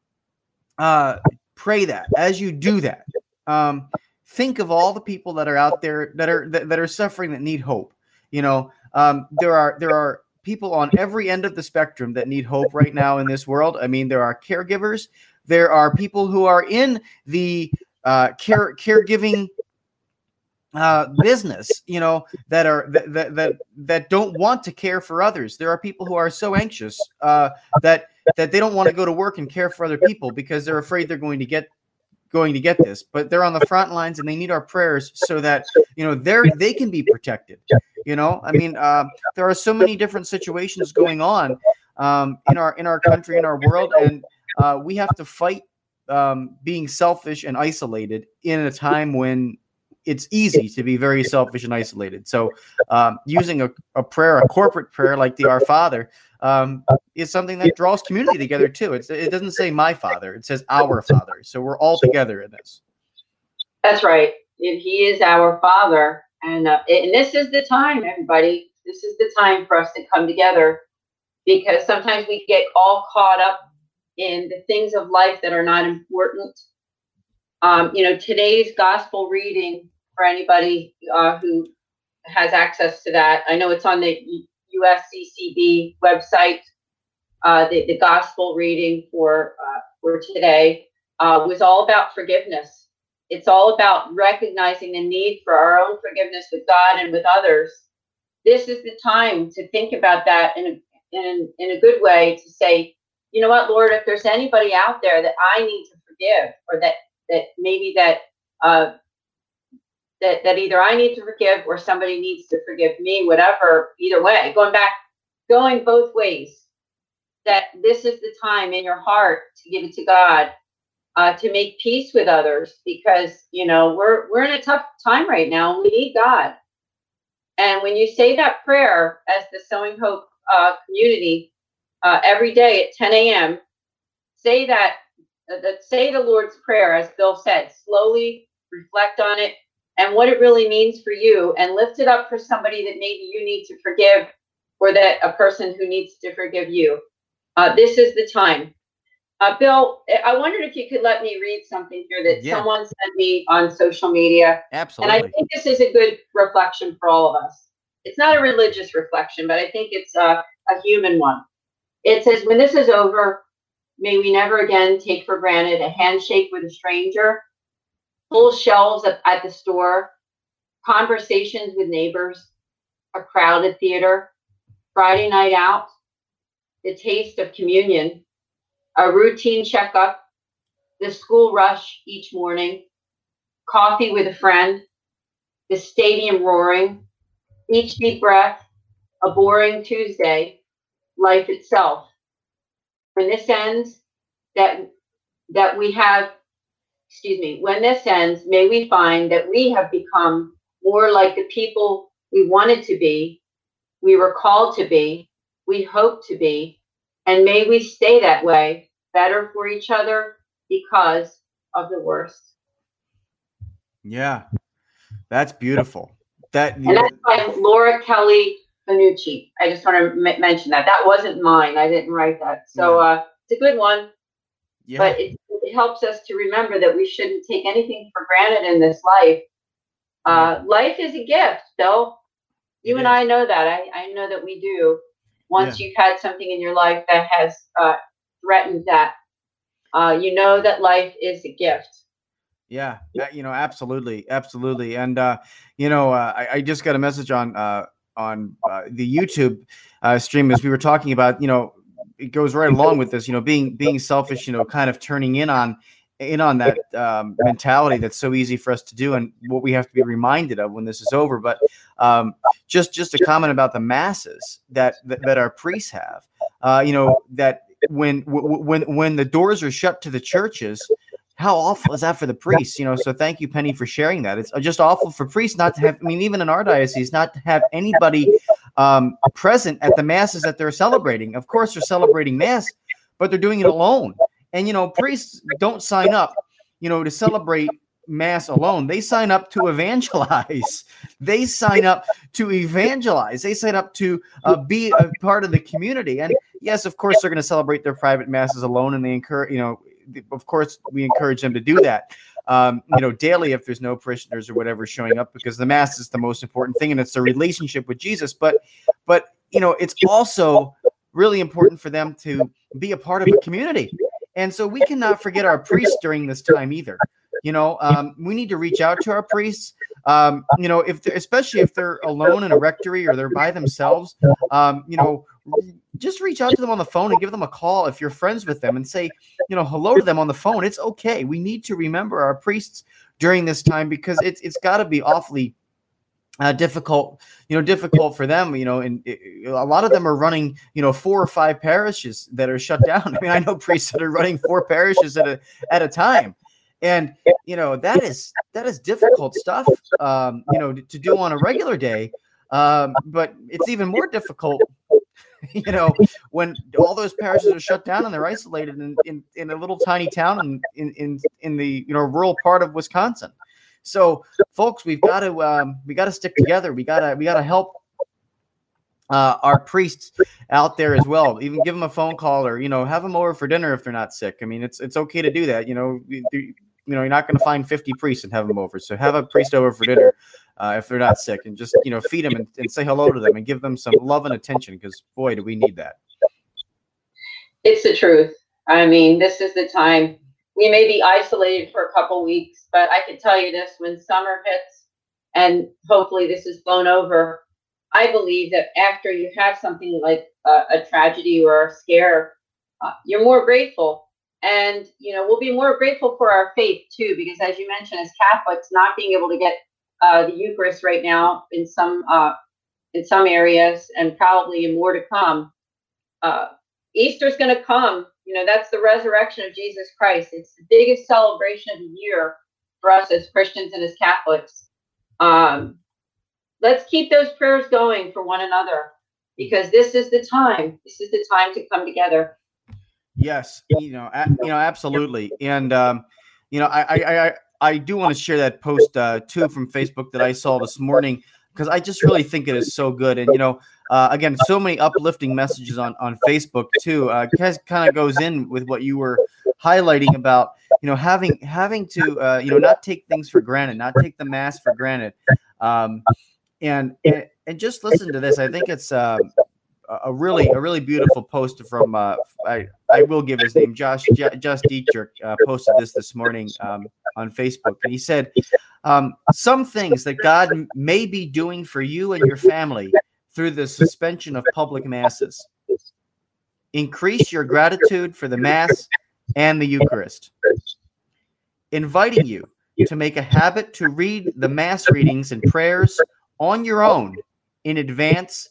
uh, pray that, as you do that, um, think of all the people that are out there that are that, that are suffering, that need hope. You know, um, there are there are people on every end of the spectrum that need hope right now in this world. I mean, there are caregivers. There are people who are in the uh, care caregiving uh, business, you know, that are that, that that that don't want to care for others. There are people who are so anxious uh, that that they don't want to go to work and care for other people because they're afraid they're going to get going to get this. But they're on the front lines and they need our prayers so that you know they're they can be protected. You know, I mean, uh, there are so many different situations going on um, in our in our country, in our world, and uh, we have to fight um, being selfish and isolated in a time when it's easy to be very selfish and isolated. So um, using a, a prayer, a corporate prayer like the Our Father, um, is something that draws community together too. It's, it doesn't say my Father, it says our Father. So we're all together in this. That's right. He is our Father. And, uh, and this is the time, everybody. This is the time for us to come together, because sometimes we get all caught up in the things of life that are not important. Um, you know, today's gospel reading, for anybody uh, who has access to that, I know it's on the U S C C B website. Uh, the, the gospel reading for uh, for today uh, was all about forgiveness. It's all about recognizing the need for our own forgiveness with God and with others. This is the time to think about that in a, in, in a good way, to say, you know what, Lord, if there's anybody out there that I need to forgive, or that that maybe that uh, that that either I need to forgive or somebody needs to forgive me, whatever, either way, going back, going both ways, that this is the time in your heart to give it to God, uh, to make peace with others, because, you know, we're we're in a tough time right now and we need God. And when you say that prayer as the Sowing Hope uh, community uh, every day at ten a.m., say that, uh, that, say the Lord's Prayer, as Bill said, slowly reflect on it and what it really means for you, and lift it up for somebody that maybe you need to forgive, or that a person who needs to forgive you. Uh, this is the time. Uh, Bill, I wondered if you could let me read something here that Yeah. someone sent me on social media. Absolutely. And I think this is a good reflection for all of us. It's not a religious reflection, but I think it's a, a human one. It says, when this is over, may we never again take for granted a handshake with a stranger, full shelves at, at the store, conversations with neighbors, a crowded theater, Friday night out, the taste of communion, a routine checkup, the school rush each morning, coffee with a friend, the stadium roaring, each deep breath, a boring Tuesday, life itself. When this ends, that that we have, excuse me, when this ends, may we find that we have become more like the people we wanted to be, we were called to be, we hope to be, and may we stay that way, better for each other because of the worst. Yeah, that's beautiful. That And that's by Laura Kelly Panucci. I just want to m- mention that. That wasn't mine. I didn't write that. So Yeah. uh, it's a good one. yeah. But it, it helps us to remember that we shouldn't take anything for granted in this life. Uh, life is a gift, Bill. You It and is. I know that. I, I know that we do. Once Yeah. you've had something in your life that has uh, threatened that. Uh, you know that life is a gift. Yeah, you know, absolutely, absolutely. And uh, you know, uh, I, I just got a message on uh, on uh, the YouTube uh, stream as we were talking about. You know, it goes right along with this. You know, being being selfish. You know, kind of turning in on in on that um, mentality that's so easy for us to do, and what we have to be reminded of when this is over. But um, just just a comment about the masses that that, that our priests have. Uh, you know, that when when when the doors are shut to the churches, how awful is that for the priests? You know, so thank you, Penny, for sharing that. It's just awful for priests not to have, I mean, even in our diocese, not to have anybody um, present at the masses that they're celebrating. Of course, they're celebrating mass, but they're doing it alone. And, you know, priests don't sign up, you know, to celebrate mass alone. They sign up to evangelize. They sign up to evangelize. They sign up to uh, be a part of the community. And yes, of course, they're going to celebrate their private masses alone, and they encourage, you know, of course, we encourage them to do that, um, you know, daily if there's no parishioners or whatever showing up, because the mass is the most important thing, and it's the relationship with Jesus. But, but you know, it's also really important for them to be a part of a community. And so we cannot forget our priests during this time either. You know, um, we need to reach out to our priests. Um, you know, if they're, especially if they're alone in a rectory or they're by themselves, um, you know, just reach out to them on the phone and give them a call if you're friends with them, and say, you know, hello to them on the phone. It's okay. We need to remember our priests during this time, because it's it's got to be awfully uh, difficult, you know, difficult for them, you know, and it, a lot of them are running, you know, four or five parishes that are shut down. I mean, I know priests that are running four parishes at a at a time. And, you know, that is that is difficult stuff, um, you know, to, to do on a regular day. Um, but it's even more difficult, you know, when all those parishes are shut down and they're isolated in, in, in a little tiny town in, in, in, in the, you know, rural part of Wisconsin. So, folks, we've got to um, we got to stick together. We got to we got to help uh, our priests out there as well. Even give them a phone call, or, you know, have them over for dinner if they're not sick. I mean, it's it's okay to do that. You know, you, you know, you're not going to find fifty priests and have them over. So have a priest over for dinner uh, if they're not sick, and just, you know, feed them and, and say hello to them and give them some love and attention, because boy, do we need that. It's the truth. I mean, this is the time. We may be isolated for a couple weeks, but I can tell you this: when summer hits, and hopefully this is blown over, I believe that after you have something like a, a tragedy or a scare, uh, you're more grateful. And, you know, we'll be more grateful for our faith, too, because as you mentioned, as Catholics, not being able to get uh, the Eucharist right now in some uh, in some areas, and probably in more to come, uh, Easter's going to come. You know, that's the resurrection of Jesus Christ. It's the biggest celebration of the year for us as Christians and as Catholics. Um, let's keep those prayers going for one another, because this is the time. This is the time to come together. Yes, you know, a, you know, absolutely. And, um, you know, I, I, I, I do want to share that post uh, too from Facebook that I saw this morning, because I just really think it is so good. And, you know, uh, again, so many uplifting messages on, on Facebook too. Uh, kind of goes in with what you were highlighting about, you know, having, having to, uh, you know, not take things for granted, not take the mass for granted. Um, and, and, and just listen to this. I think it's, uh, a really, a really beautiful post from, uh, I, I will give his name, Josh, J- Josh Dietrich, uh, posted this this morning um, on Facebook. And he said, um, some things that God m- may be doing for you and your family through the suspension of public masses. Increase your gratitude for the Mass and the Eucharist. Inviting you to make a habit to read the Mass readings and prayers on your own in advance.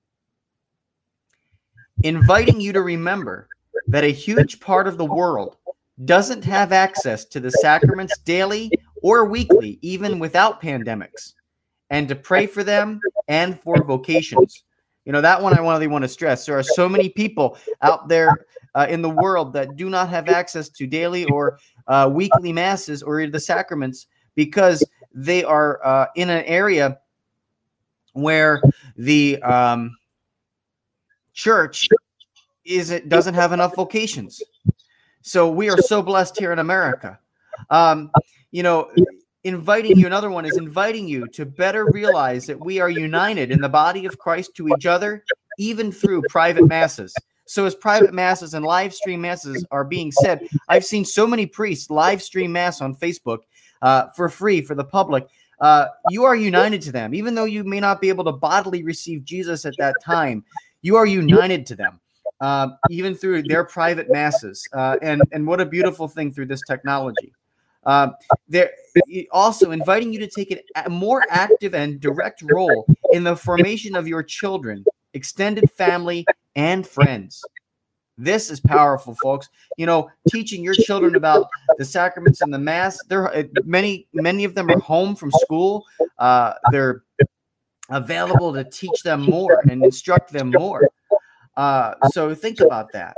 Inviting you to remember that a huge part of the world doesn't have access to the sacraments daily or weekly, even without pandemics, and to pray for them and for vocations. You know, that one I really want to stress. There are so many people out there uh, in the world that do not have access to daily or uh, weekly masses or the sacraments, because they are uh, in an area where the um, church is it doesn't have enough vocations. So we are so blessed here in America. Um, you know, inviting you, another one is inviting you to better realize that we are united in the body of Christ to each other, even through private masses. So as private masses and live stream masses are being said, I've seen so many priests live stream mass on Facebook uh, for free for the public. Uh, you are united to them, even though you may not be able to bodily receive Jesus at that time. You are united to them, uh, even through their private masses. Uh, and and what a beautiful thing through this technology. Uh, they're also inviting you to take a more active and direct role in the formation of your children, extended family, and friends. This is powerful, folks. You know, teaching your children about the sacraments and the Mass. There, many, many of them are home from school. Uh, they're available to teach them more and instruct them more. Uh, so think about that.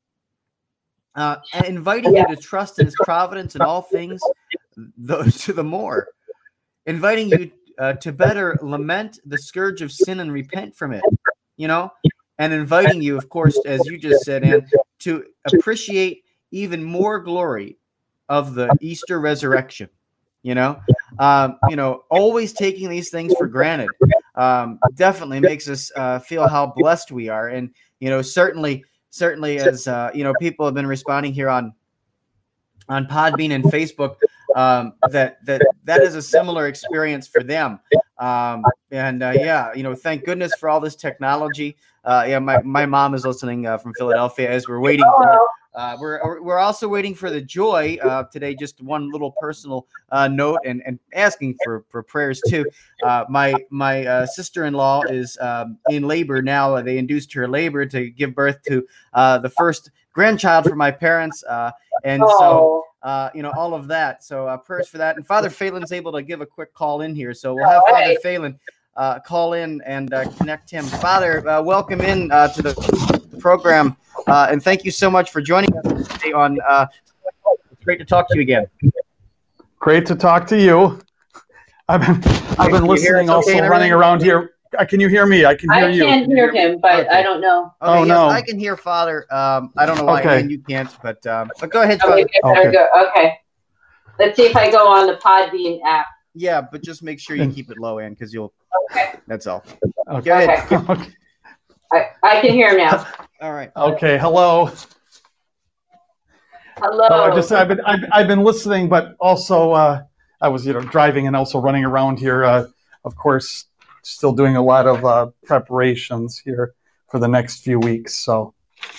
Uh, and inviting you to trust in His providence in all things, those to the more. Inviting you uh, to better lament the scourge of sin and repent from it. You know. And inviting you, of course, as you just said, Ann, to appreciate even more glory of the Easter resurrection. You know, um, you know, always taking these things for granted um, definitely makes us uh, feel how blessed we are. And you know, certainly, certainly, as uh, you know, people have been responding here on on Podbean and Facebook, um, that that that is a similar experience for them. Um, and uh, yeah, you know, thank goodness for all this technology. Uh, yeah, my, my mom is listening uh, from Philadelphia as we're waiting for. Uh, we're we're also waiting for the joy uh, today. Just one little personal uh, note, and, and asking for, for prayers too. Uh, my my uh, sister-in-law is um, in labor now. They induced her labor to give birth to uh, the first grandchild for my parents, uh, and so uh, you know all of that. So uh, prayers for that. And Father Phelan's able to give a quick call in here, so we'll have Father Phelan uh, call in and uh, connect him. Father, uh, welcome in uh, to the program. Uh, and thank you so much for joining us today on uh, it's great to talk to you again. Great to talk to you. I've been I've been listening, also okay running around here. Uh, can you hear me? I can hear I you. I can't hear him, but okay. I don't know. Okay, oh yes, no, I can hear Father. Um, I don't know why okay. Ann, you can't, but um, but go ahead, Okay, Father. okay. Go. Okay. Let's see if I go on the Podbean app. Yeah, but just make sure you keep it low, Ann, because you'll. Okay. That's all. Okay. Go ahead. Okay. I, I can hear him now. All right. Okay. Hello. Hello. Oh, I just I've been I've, I've been listening, but also uh, I was you know driving and also running around here. Uh, of course, still doing a lot of uh, preparations here for the next few weeks. So,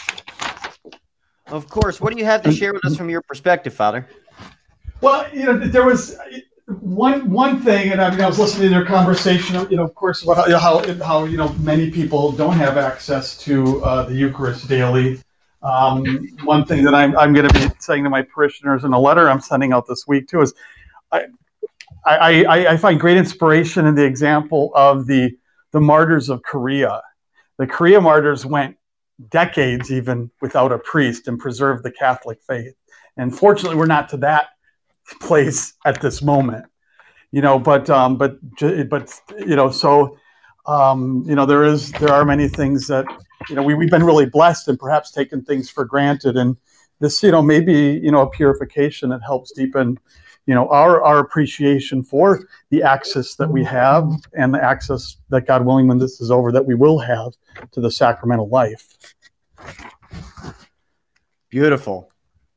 of course, what do you have to share with us from your perspective, Father? Well, you know, there was one one thing, and I mean, I was listening to their conversation. You know, of course, about how how, how you know many people don't have access to uh, the Eucharist daily. Um, one thing that I'm I'm going to be saying to my parishioners in a letter I'm sending out this week too is, I I, I, I find great inspiration in the example of the the martyrs of Korea. The Korea martyrs went decades even without a priest and preserved the Catholic faith. And fortunately, we're not to that place at this moment, you know. But um, but but you know, so um, you know, there is there are many things that you know we we've been really blessed and perhaps taken things for granted, and this you know maybe you know a purification that helps deepen you know our our appreciation for the access that we have and the access that God willing, when this is over, that we will have to the sacramental life. Beautiful.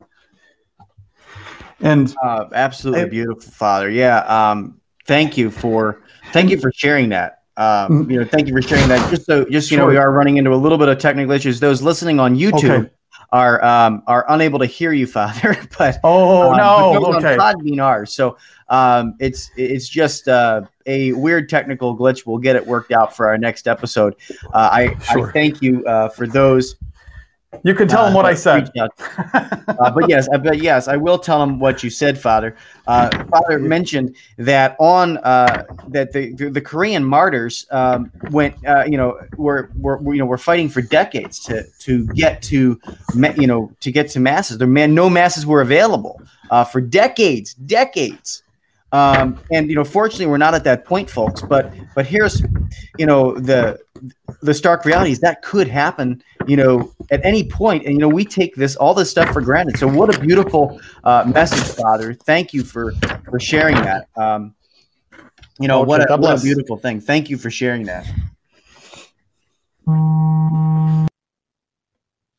And uh, absolutely beautiful, Father. Yeah. Um, thank you for thank you for sharing that. Um, you know, thank you for sharing that. Just so, just you sure. know, we are running into a little bit of technical issues. Those listening on YouTube okay. are um, are unable to hear you, Father. But oh um, no, but okay. on Podbean are so um, it's it's just uh, a weird technical glitch. We'll get it worked out for our next episode. Uh, I, sure. I thank you uh, for those. You can tell uh, them what I said. uh, but yes, I, but yes, I will tell them what you said, Father. Uh, Father mentioned that on uh, that the the Korean martyrs um, went, uh, you know, were were you know were fighting for decades to to get to you know to get to masses. There man, no masses were available uh, for decades, decades. Um, and you know, fortunately, we're not at that point, folks. But but here's, you know, the the stark reality is that could happen, you know, at any point. And you know, we take this all this stuff for granted. So what a beautiful uh, message, Father. Thank you for for sharing that. Um, you know, okay, what a, what a beautiful thing. Thank you for sharing that.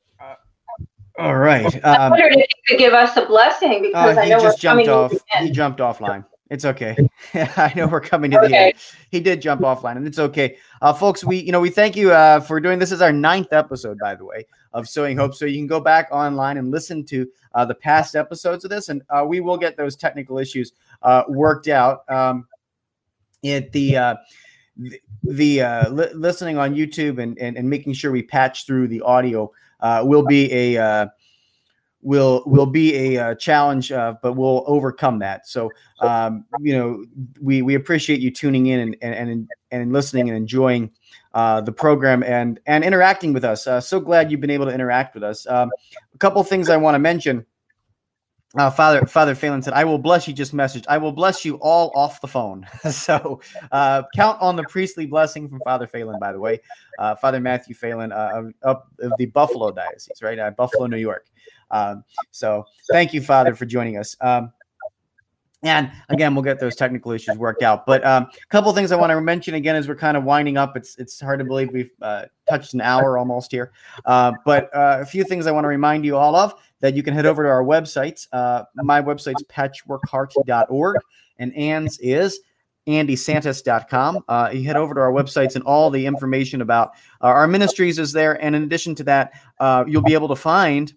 All right. I Um, wondered if you could give us a blessing because uh, I he know we're just jumped coming to off. the He end. jumped offline. It's okay. I know we're coming to the Okay. end. He did jump offline, and it's okay. Uh, folks, we you know we thank you uh, for doing this. Is our ninth episode, by the way, of Sowing Hope. So you can go back online and listen to uh, the past episodes of this, and uh, we will get those technical issues uh, worked out. Um, at the uh, the, the uh, li- listening on YouTube and, and and making sure we patch through the audio uh, will be a uh, will will be a uh, challenge, uh, but we'll overcome that. So um, you know we we appreciate you tuning in and and and, and listening and enjoying uh, the program and and interacting with us. Uh, so glad you've been able to interact with us. Um, a couple things I want to mention. Uh, Father Father Phelan said, "I will bless you." Just messaged, "I will bless you all off the phone." So uh, count on the priestly blessing from Father Phelan. By the way, uh, Father Matthew Phelan uh, up of the Buffalo Diocese, right, uh, Buffalo, New York. Um, so thank you, Father, for joining us. Um, and again, we'll get those technical issues worked out. But um, a couple of things I want to mention again as we're kind of winding up. It's it's hard to believe we've uh, touched an hour almost here. Uh, but uh, a few things I want to remind you all of, that you can head over to our websites. Uh, my website's patchwork heart dot org, and Ann's is andy santis dot com. Uh, you head over to our websites, and all the information about uh, our ministries is there. And in addition to that, uh, you'll be able to find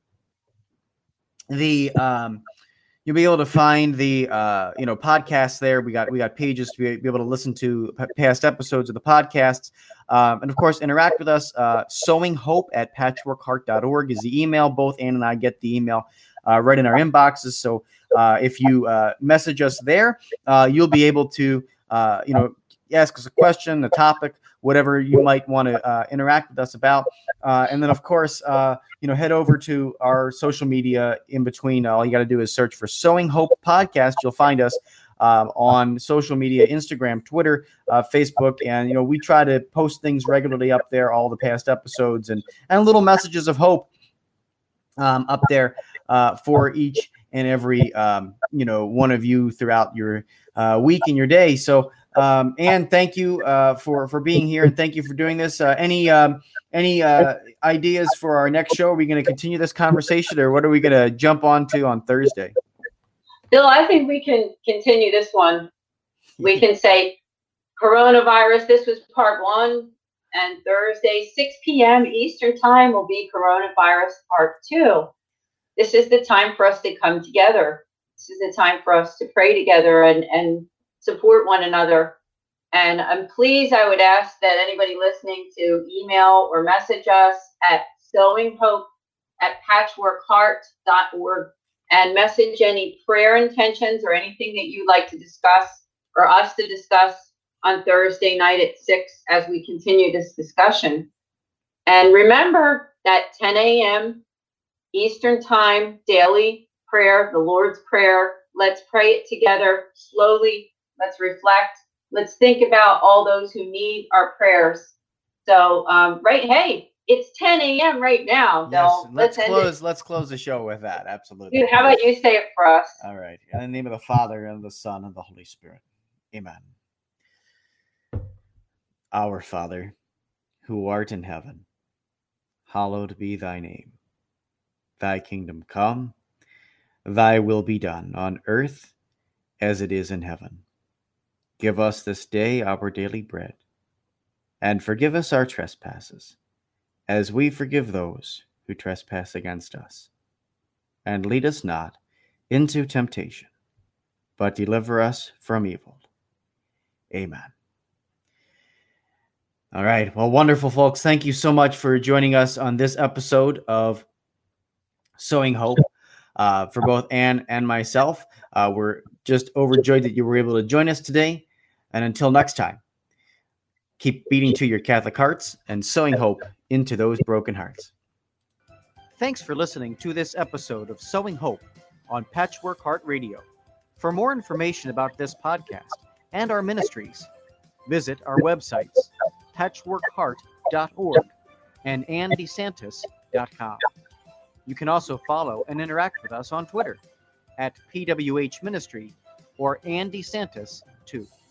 the um, you'll be able to find the uh, you know podcasts there. We got we got pages to be, be able to listen to p- past episodes of the podcasts, um, and of course interact with us. Uh, sowing hope at patchwork heart dot org is the email. Both Ann and I get the email uh, right in our inboxes. So uh, if you uh, message us there, uh, you'll be able to uh, you know ask us a question, a topic, whatever you might want to uh, interact with us about. Uh, and then, of course, uh, you know, head over to our social media in between. All you got to do is search for Sowing Hope Podcast. You'll find us um, on social media, Instagram, Twitter, uh, Facebook. And, you know, we try to post things regularly up there, all the past episodes and, and little messages of hope um, up there uh, for each and every, um, you know, one of you throughout your uh, week and your day. So, Um, and thank you uh, for for being here, and thank you for doing this. Uh, any um, any uh, ideas for our next show? Are we going to continue this conversation, or what are we going to jump on to on Thursday? Bill, I think we can continue this one. We can say coronavirus. This was part one, and Thursday, six p.m. Eastern time will be coronavirus part two. This is the time for us to come together. This is the time for us to pray together and and. support one another. And um, please, I would ask that anybody listening to email or message us at sowing hope at patchwork heart dot org and message any prayer intentions or anything that you'd like to discuss or us to discuss on Thursday night at six as we continue this discussion. And remember that ten a.m. Eastern time, daily prayer, the Lord's Prayer. Let's pray it together slowly. Let's reflect. Let's think about all those who need our prayers. So, um, right, hey, it's ten a.m. right now, Bill. Yes, let's, let's close. Let's close the show with that. Absolutely. Dude, how about you say it for us? All right. In the name of the Father, and of the Son, and the Holy Spirit. Amen. Our Father, who art in heaven, hallowed be thy name. Thy kingdom come, thy will be done on earth as it is in heaven. Give us this day our daily bread, and forgive us our trespasses, as we forgive those who trespass against us. And lead us not into temptation, but deliver us from evil. Amen. All right. Well, wonderful, folks. Thank you so much for joining us on this episode of Sowing Hope. Uh, for both Ann and myself, uh, we're just overjoyed that you were able to join us today. And until next time, keep beating to your Catholic hearts and sowing hope into those broken hearts. Thanks for listening to this episode of Sowing Hope on Patchwork Heart Radio. For more information about this podcast and our ministries, visit our websites, patchwork heart dot org and andy santis dot com. You can also follow and interact with us on Twitter at P W H Ministry or Andy Santis two.